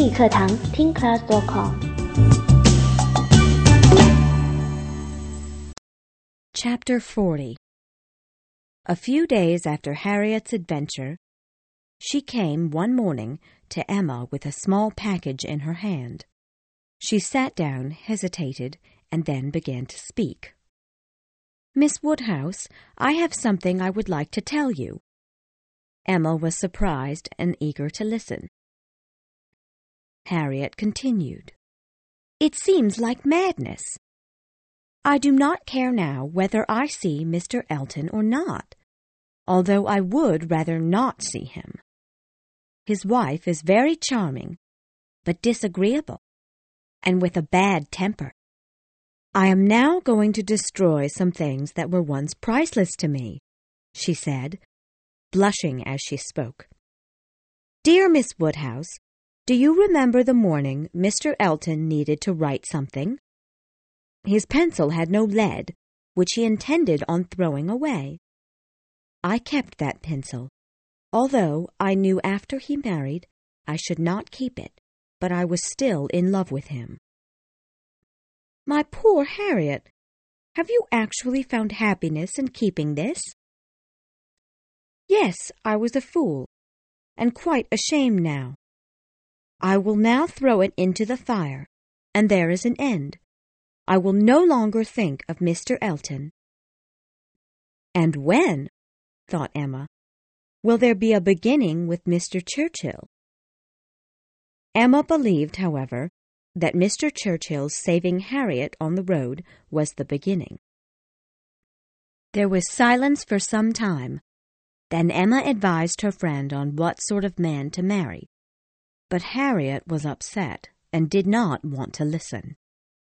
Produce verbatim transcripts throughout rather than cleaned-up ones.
英语课堂听 class dot com。 Chapter forty. A few days after Harriet's adventure, she came one morning to Emma with a small package in her hand. She sat down, hesitated, and then began to speak. "Miss Woodhouse, I have something I would like to tell you." Emma was surprised and eager to listen. Harriet continued, "It seems like madness. I do not care now whether I see Mister Elton or not, although I would rather not see him. His wife is very charming, but disagreeable, and with a bad temper. I am now going to destroy some things that were once priceless to me," she said, blushing as she spoke. "Dear Miss Woodhouse, do you remember the morning Mister Elton needed to write something? His pencil had no lead, which he intended on throwing away. I kept that pencil, although I knew after he married I should not keep it, but I was still in love with him." "My poor Harriet, have you actually found happiness in keeping this?" "Yes, I was a fool, and quite ashamed now. I will now throw it into the fire, and there is an end. I will no longer think of Mister Elton." "And when," thought Emma, "will there be a beginning with Mister Churchill?" Emma believed, however, that Mister Churchill's saving Harriet on the road was the beginning. There was silence for some time. Then Emma advised her friend on what sort of man to marry. But Harriet was upset and did not want to listen.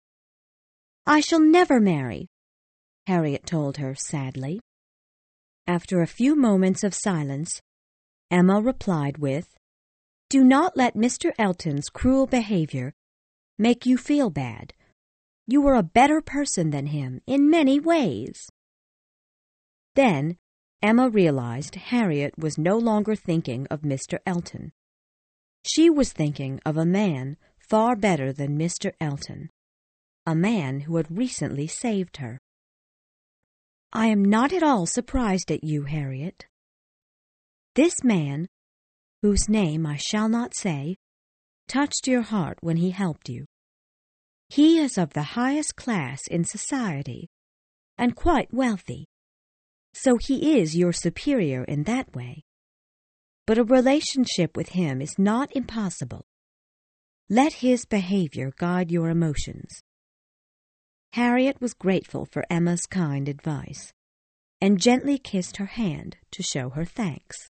"I shall never marry," Harriet told her sadly. After a few moments of silence, Emma replied with, "Do not let Mister Elton's cruel behavior make you feel bad. You are a better person than him in many ways." Then Emma realized Harriet was no longer thinking of Mister Elton. She was thinking of a man far better than Mister Elton, a man who had recently saved her. "I am not at all surprised at you, Harriet. This man, whose name I shall not say, touched your heart when he helped you. He is of the highest class in society, and quite wealthy, so he is your superior in that way. But a relationship with him is not impossible. Let his behavior guide your emotions." Harriet was grateful for Emma's kind advice, and gently kissed her hand to show her thanks.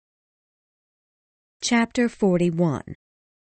Chapter forty-one.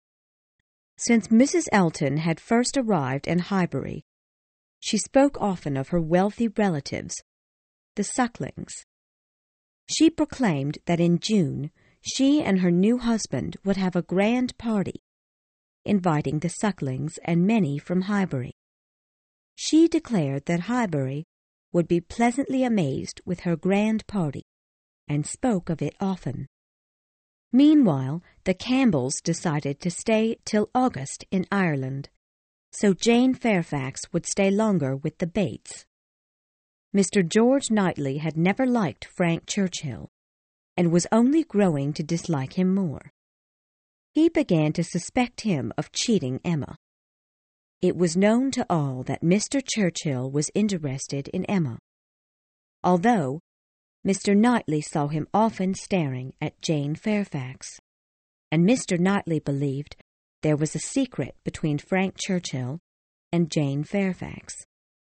Since Missus Elton had first arrived in Highbury, she spoke often of her wealthy relatives, the Sucklings. She proclaimed that in June she and her new husband would have a grand party, inviting the Sucklings and many from Highbury. She declared that Highbury would be pleasantly amazed with her grand party, and spoke of it often. Meanwhile, the Campbells decided to stay till August in Ireland, so Jane Fairfax would stay longer with the Bates. Mister George Knightley had never liked Frank Churchill, and was only growing to dislike him more. He began to suspect him of cheating Emma. It was known to all that Mister Churchill was interested in Emma, although Mister Knightley saw him often staring at Jane Fairfax, and Mister Knightley believed there was a secret between Frank Churchill and Jane Fairfax.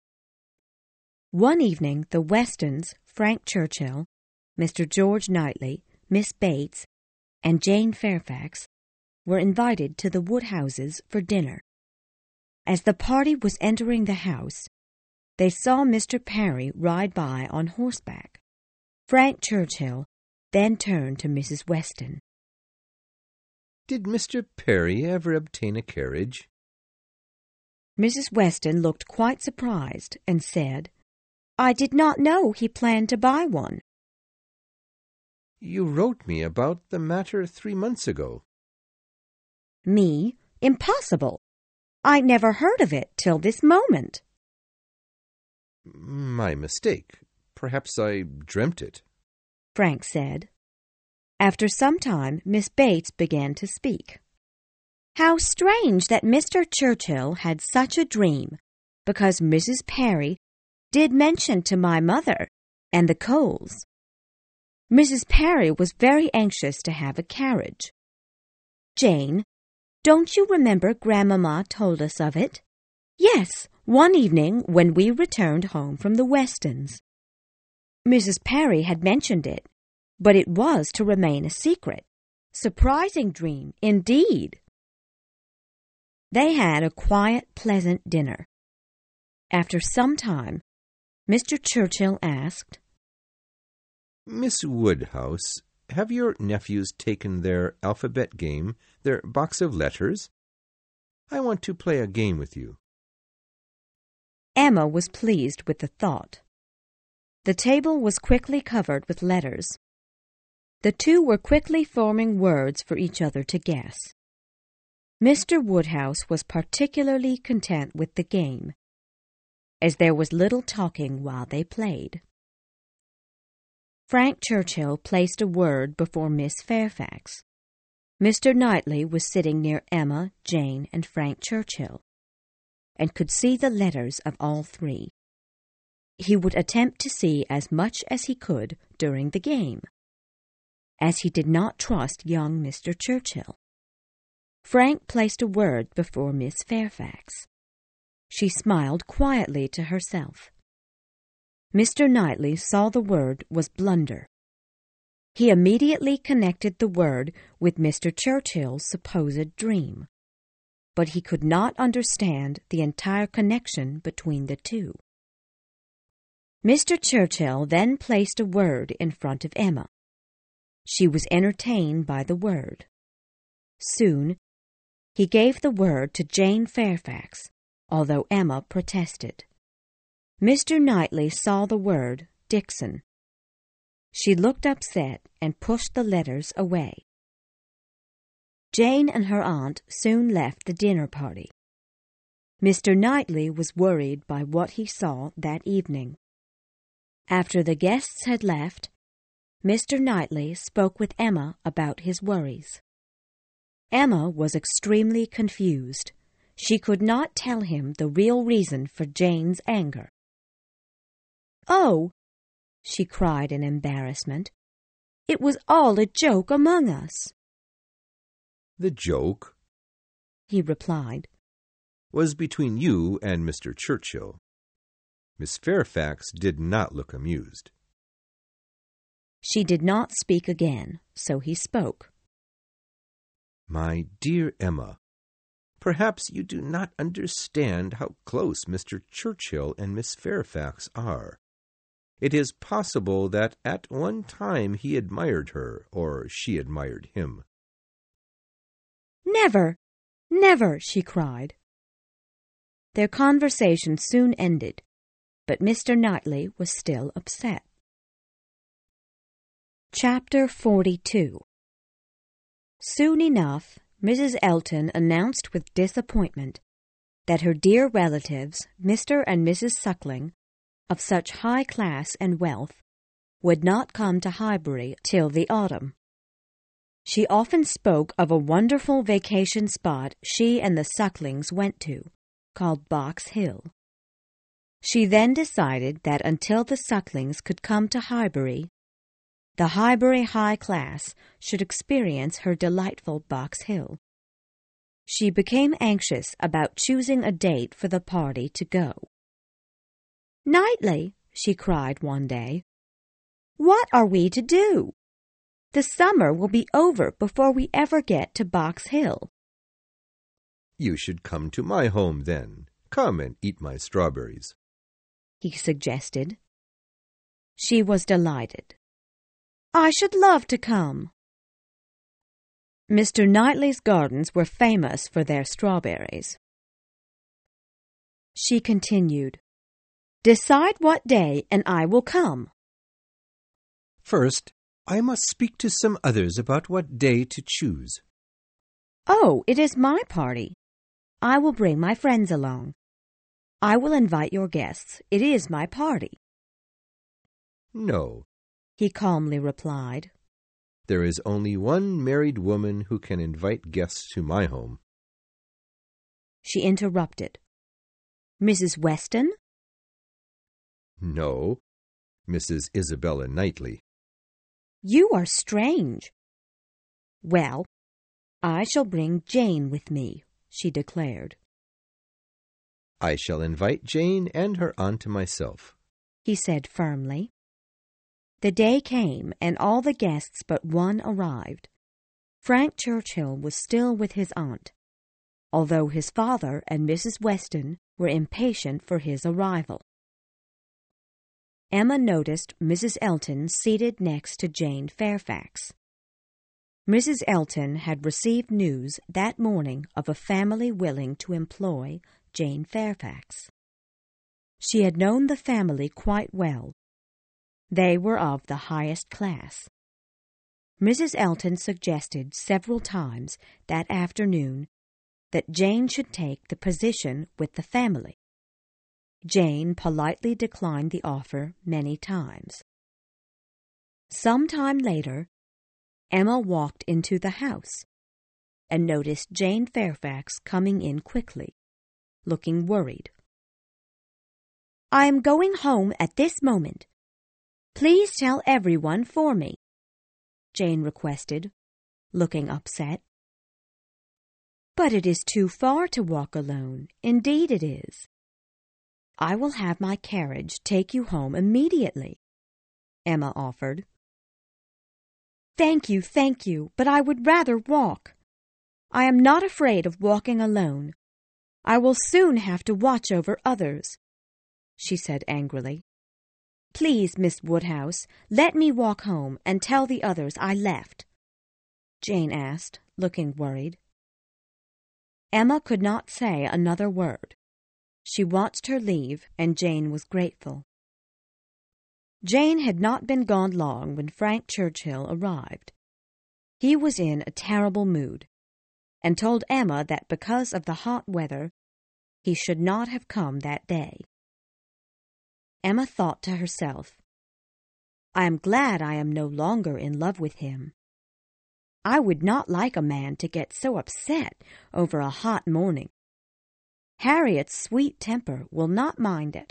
One evening the Westons, Frank Churchill, Mister George Knightley, Miss Bates, and Jane Fairfax were invited to the Woodhouses for dinner. As the party was entering the house, they saw Mister Parry ride by on horseback. Frank Churchill then turned to Missus Weston. "Did Mister Parry ever obtain a carriage?" Missus Weston looked quite surprised and said, "I did not know he planned to buy one." "You wrote me about the matter three months ago." "Me Impossible! I never heard of it till this moment. My mistake. Perhaps I dreamt it, Frank said. After some time, Miss Bates began to speak. How strange that Mister Churchill had such a dream, because Missus Perry did mention to my mother and the Coles. Missus Perry was very anxious to have a carriage. Jane, don't you remember Grandmama told us of it? Yes, one evening when we returned home from the Westons. Missus Perry had mentioned it, but it was to remain a secret. Surprising dream, indeed. They had a quiet, pleasant dinner. After some time, Mister Churchill asked, Miss Woodhouse, have your nephews taken their alphabet game, their box of letters? I want to play a game with you. Emma was pleased with the thought. The table was quickly covered with letters. The two were quickly forming words for each other to guess. Mister Woodhouse was particularly content with the game, as there was little talking while they played. Frank Churchill placed a word before Miss Fairfax. Mister Knightley was sitting near Emma, Jane, and Frank Churchill, and could see the letters of all three. He would attempt to see as much as he could during the game, as he did not trust young Mister Churchill. Frank placed a word before Miss Fairfax. She smiled quietly to herself. Mister Knightley saw the word was blunder. He immediately connected the word with Mister Churchill's supposed dream, but he could not understand the entire connection between the two. Mister Churchill then placed a word in front of Emma. She was entertained by the word. Soon, he gave the word to Jane Fairfax, although Emma protested. Mister Knightley saw the word Dixon. She looked upset and pushed the letters away. Jane and her aunt soon left the dinner party. Mister Knightley was worried by what he saw that evening. After the guests had left, Mister Knightley spoke with Emma about his worries. Emma was extremely confused. She could not tell him the real reason for Jane's anger. "Oh," she cried in embarrassment, "it was all a joke among us." The joke, he replied, was between you and Mister Churchill. Miss Fairfax did not look amused. She did not speak again, so he spoke. My dear Emma, perhaps you do not understand how close Mister Churchill and Miss Fairfax are. It is possible that at one time he admired her, or she admired him. "Never, never!" she cried. Their conversation soon ended, but Mister Knightley was still upset. Chapter forty-two. Soon enough, Missus Elton announced with disappointment that her dear relatives, Mister and Missus Suckling, of such high class and wealth, would not come to Highbury till the autumn. She often spoke of a wonderful vacation spot she and the Sucklings went to, called Box Hill. She then decided that until the Sucklings could come to Highbury, the Highbury high class should experience her delightful Box Hill. She became anxious about choosing a date for the party to go. "Knightley," she cried one day, "what are we to do? The summer will be over before we ever get to Box Hill." You should come to my home then. Come and eat my strawberries, he suggested. She was delighted. "I should love to come." Mister Knightley's gardens were famous for their strawberries. She continued, "Decide what day and I will come." First, I must speak to some others about what day to choose. "Oh, it is my party. I will bring my friends along. I will invite your guests. It is my party." "No," he calmly replied. "there is only one married woman who can invite guests to my home." She interrupted. "Missus Weston?" "No, Missus Isabella Knightley." "You are strange." "Well, I shall bring Jane with me," she declared. "I shall invite Jane and her aunt to myself," he said firmly. The day came, and all the guests but one arrived. Frank Churchill was still with his aunt, although his father and Missus Weston were impatient for his arrival. Emma noticed Missus Elton seated next to Jane Fairfax. Missus Elton had received news that morning of a family willing to employ Jane Fairfax. She had known the family quite well. They were of the highest class. Missus Elton suggested several times that afternoon that Jane should take the position with the family. Jane politely declined the offer many times. Some time later, Emma walked into the house and noticed Jane Fairfax coming in quickly, looking worried. "I am going home at this moment. Please tell everyone for me," Jane requested, looking upset. "But it is too far to walk alone. Indeed it is." "I will have my carriage take you home immediately," Emma offered. "Thank you, thank you, but I would rather walk. I am not afraid of walking alone. I will soon have to watch over others," she said angrily. "Please, Miss Woodhouse, let me walk home and tell the others I left," Jane asked, looking worried. Emma could not say another word. She watched her leave, and Jane was grateful. Jane had not been gone long when Frank Churchill arrived. He was in a terrible mood, and told Emma that because of the hot weather, he should not have come that day. Emma thought to herself, "I am glad I am no longer in love with him. I would not like a man to get so upset over a hot morning. Harriet's sweet temper will not mind it."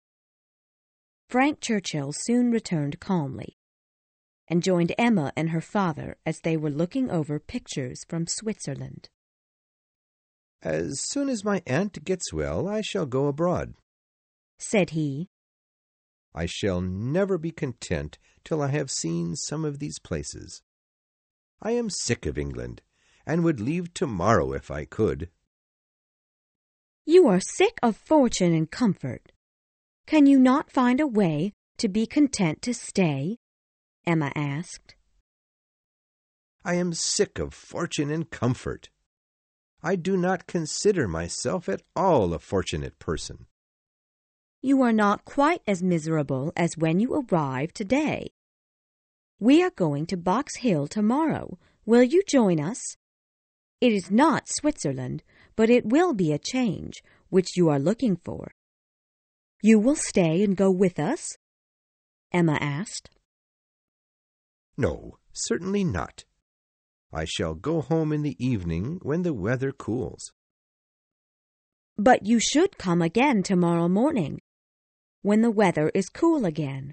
Frank Churchill soon returned calmly, and joined Emma and her father as they were looking over pictures from Switzerland. "As soon as my aunt gets well, I shall go abroad," said he. "I shall never be content till I have seen some of these places. I am sick of England, and would leave tomorrow if I could." "You are sick of fortune and comfort. Can you not find a way to be content to stay?" Emma asked. "I am sick of fortune and comfort. I do not consider myself at all a fortunate person." "You are not quite as miserable as when you arrived today. We are going to Box Hill tomorrow. Will you join us? It is not Switzerland, but it will be a change, which you are looking for. You will stay and go with us?" Emma asked. "No, certainly not. I shall go home in the evening when the weather cools." "But you should come again tomorrow morning, when the weather is cool again."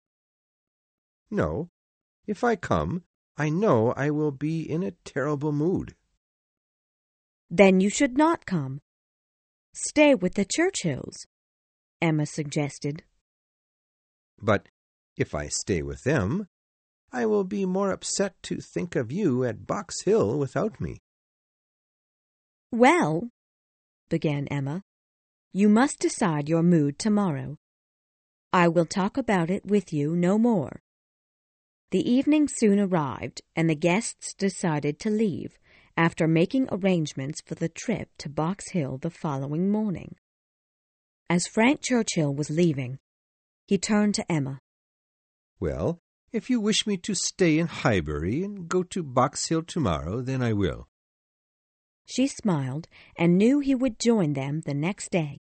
"No, if I come, I know I will be in a terrible mood." "Then you should not come. Stay with the Churchills," Emma suggested. "But if I stay with them, I will be more upset to think of you at Box Hill without me." "Well," began Emma, "you must decide your mood tomorrow. I will talk about it with you no more." The evening soon arrived, and the guests decided to leave, after making arrangements for the trip to Box Hill the following morning. As Frank Churchill was leaving, he turned to Emma. "Well, if you wish me to stay in Highbury and go to Box Hill tomorrow, then I will." She smiled and knew he would join them the next day.